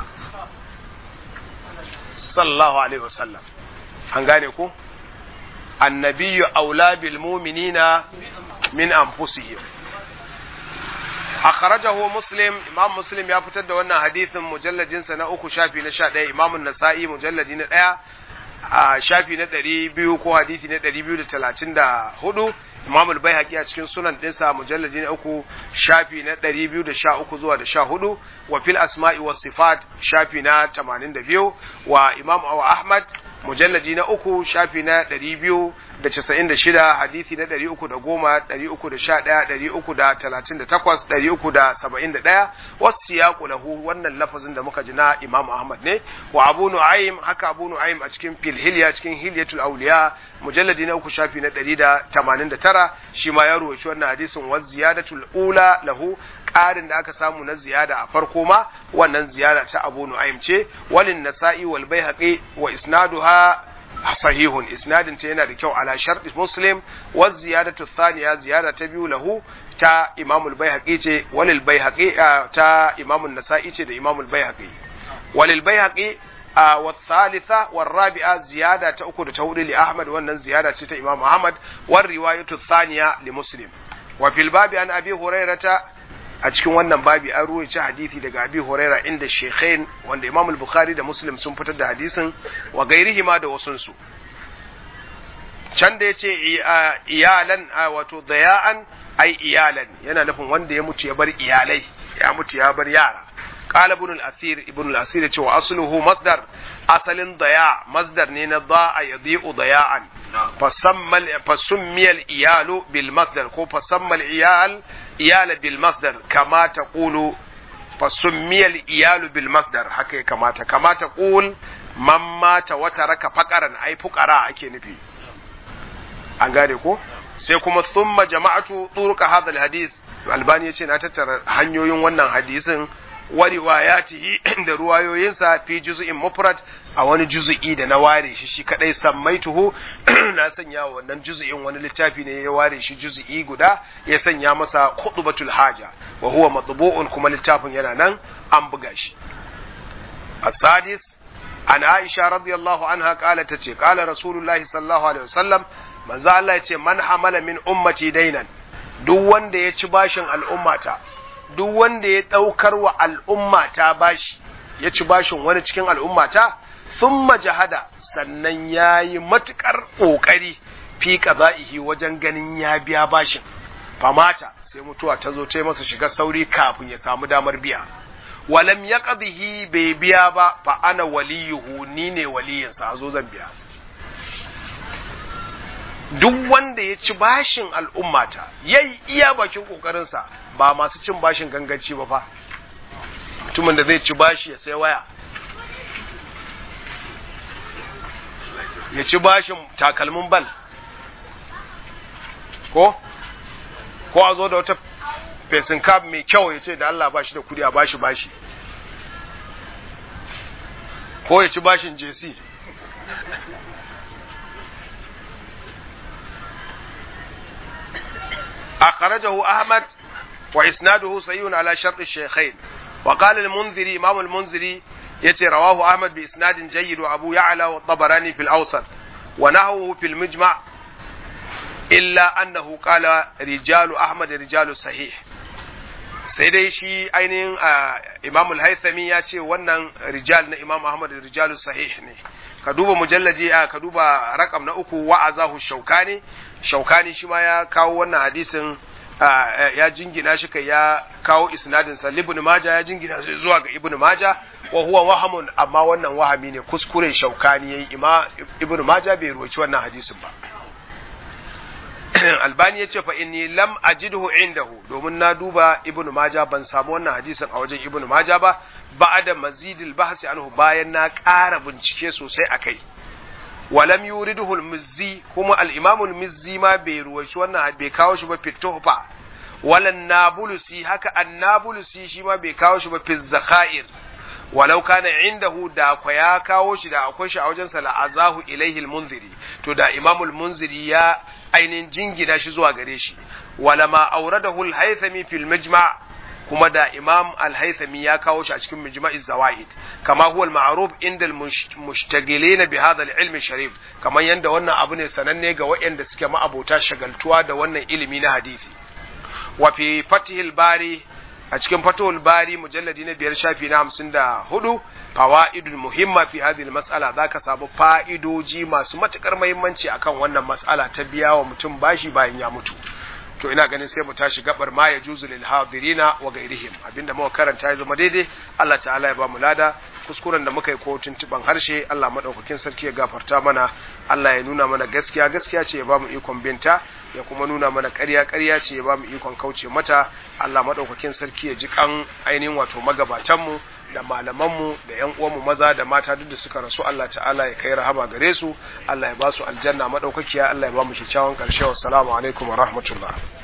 sallallahu alaihi wasallam. An gane ko? Annabiyyu aula bil mu'minina min anfusihim. Akhrajahu Muslim, Imam Muslim ya fitar da wannan hadisin mujalladin sa na uku shafi na sha ɗaya, Imam An-Nasa'i mujalladi na ɗaya a shafi na ɗari biyu ko hadisi na ɗari biyu da talatin da hudu, Imam Al-Baihaqi a cikin sunan ɗinsa mujalladi na uku shafi na ɗari biyu da sha uku zuwa da sha hudu, wa fil asma'i was sifat shafi na tamanin da biyu, wa Imam Ahmad mujalladi na uku shafi na ɗari biyu da casa'in da shida, hadisi na ɗari uku da goma, ɗari uku da sha ɗaya, ɗari uku da talatin da takwas, ɗari uku da saba'in da ɗaya, wasu siyaƙu lahu, wannan lafazin da muka ji na Imam Ahmad ne, wa Abu Nu'aym, haka Abu Nu'aym a cikin fil hilya, cikin hilyatul awliya mujalladi na uku shafi na ɗari da tamanin da tara, shi ma ya ruwaci wannan hadisin, wa ziyadatul ula lahu, ƙarin da aka samu na ziyada a farko ma wannan ziyada ta Abu Nu'aym ce, walin Nasa'i wal Baihaqi wa isnaduha sahihun, isnadin ta yana da kyau ala sharti Muslim, wa ziyadatu thaniya, ziyada ta biyu lahu ta Imam al-Baihaqi ce, walil Baihaqi ta Imam an-Nasa'i ce da Imam al-Baihaqi, walil Baihaqi wa thalitha wa rabi'a, ziyada ta uku da ta hudu li Ahmad, wannan ziyada ce ta Imam Ahmad, wa riwayatu thaniya li Muslim. Wa fil babi an Abi Hurairata, a cikin wannan babi an ruwaita hadisi daga Abi Huraira inda Shaykhain, wanda Imam al-Bukhari da Muslim sun fitar da hadisin, wa gairihima da wasunsu. Can da yace iyalan, wato daya'an ai iyalan, yana nufin wanda ya mutu ya bar iyalai, ya mutu ya bar yara. Qala ibn al-Athir, ibn al-Athir ya ce wa asluhu masdar, asalin daya masdar ne na da'a yadi'u daya'an, fasammal fasammiyal iyalu bil masdar, ko fasammal iyal iyala bil masdar, kama taqulu fasammiyal iyalu bil masdar, haka kamata kama taqul man mata wa taraka faqaran, ai fuqara ake nufi. An gane ko? Sai kuma thumma jama'atu turuqa hadha al hadith, Albani yace na tattara hanyoyin wannan hadisin wa riwayatihi da ruwayoyinsa fi juz'in mufrad, a wani juz'i da na ware shi shi kadai, sammaituhu na sanya wannan juz'in wani littafi ne ya ware shi juz'i guda, ya sanya masa khutbatul haja, wa huwa matbu'un, kuma littafin yana nan an buga shi. As-sadis an Aisha radiyallahu anha qalat, tace qala Rasulullahi sallallahu alaihi wasallam, manzo Allah yace man hamala min ummati dainan, duk wanda ya ci bashin al'ummata, duk wanda ya ɗaukar wa al'ummata bashi, ya ci bashin wani cikin al'ummata, thumma jahada, sannan ya yi matuƙar ƙoƙari fi ƙaza'ihi wajen ganin ya biya bashin, famata sai mutuwa ta zo ta yi masa shiga sauri kafin ya samu damar biya, walam ya ƙazihi bai biya ba, fa ana waliyuhu, ni ne waliyinsa, a zo zan biya. Duk wanda ya ci bashin al'ummata, ya yi iya bakin ƙoƙarinsa, ba masu cin bashin ganganci ba fa, mutumin da zai ci bashi ya sai waya, ya ci bashin takalmin bal ko ko a zo da wata fesin kab mai kyau ya ce da Allah bashi da kudi a bashi bashi ko ya ci bashin J C أخرجه أحمد وإسناده صحيح على شرط الشيخين وقال المنذري إمام المنذري يتي رواه أحمد بإسناد جيد وأبو يعلى والطبراني في الأوسط ونحوه في المجمع إلا أنه قال رجال أحمد رجال صحيح sai dai shi ainihin Imam al-Haythami ya ce wannan rijal na Imam Ahmad rijalu sahih ne ka duba mujallaji ka duba rakam na uku wa'azahu shaukani shaukani shi ma ya kawo wannan hadisin ya jingina shi kai ya kawo isnadin sa ibn Majah ya jingina shi zuwa ga ibn Majah wa huwa wahamun amma wannan wahami ne kuskure shaukani yayi ima ibn Majah bai ruwaci wannan hadisin ba Albani ya ce fa inni lam ajidhu indahu domin na duba Ibn Majah ban samu wannan hadisin a wajen Ibn Majah ba ba'da mazidil bahsi anhu bayan na ƙara bincike sosai akai walam yuriduhu al-Mizzi kuma al-Imam al-Mizzi ma bai ruwaci wannan bai kawo shi ba fi tuhfa walan Nabulusi haka an-Nabulusi shi ma bai kawo shi ba fi zakhair walau kana indahu da kwa ya kawo shi da akwai shi a wajen sa la'azahu ilaihi al-Munziri to da Imam al-Munziri ya ainihin jingina shi zuwa gare shi walama auradahu al-Haythami fil Majma' kuma da Imam al-Haythami ya kawo shi a cikin Majma'iz Zawaid kama huwa al-ma'ruf inda al-mushtagilin bi hadha al-ilm sharif kamar yanda wannan abu ne sananne ga waɗanda suke ma'abota shagaltuwa da wannan ilimi na hadisi wa fi Fathil Bari a cikin Fathul Bari mujalladi na biyar shafi na hamsin da hudu fawaidul muhimma fi hadhihi al-mas'ala zaka samu fa'idoji masu matukar muhimmanci akan wannan mas'ala ta biya wa mutum bashi bayan ya mutu to ina ganin sai mu tashi gabar ma ya juzu lil hadirina wa gairihim abinda muka karanta ya zama daidai Allah ta'ala ya ba mu lada kuskuren da muka yi ko tuntuban harshe Allah madaukakin sarki ya gafarta mana Allah ya nuna mana gaskiya gaskiya ce ya ba mu ikon binta ya kuma nuna mana ƙarya ƙarya ce ya ba mu ikon kauce mata Allah madaukakin sarki ya ji kan ainihin wato magabatan mu da malamanmu da ƴan uwanmu maza da mata duk da suka rasu Allah ta'ala ya kai rahama gare su Allah ya ba su aljanna madaukakiya Allah ya ba mu kyakkyawan ƙarshe wassalamu alaikum wa rahmatullah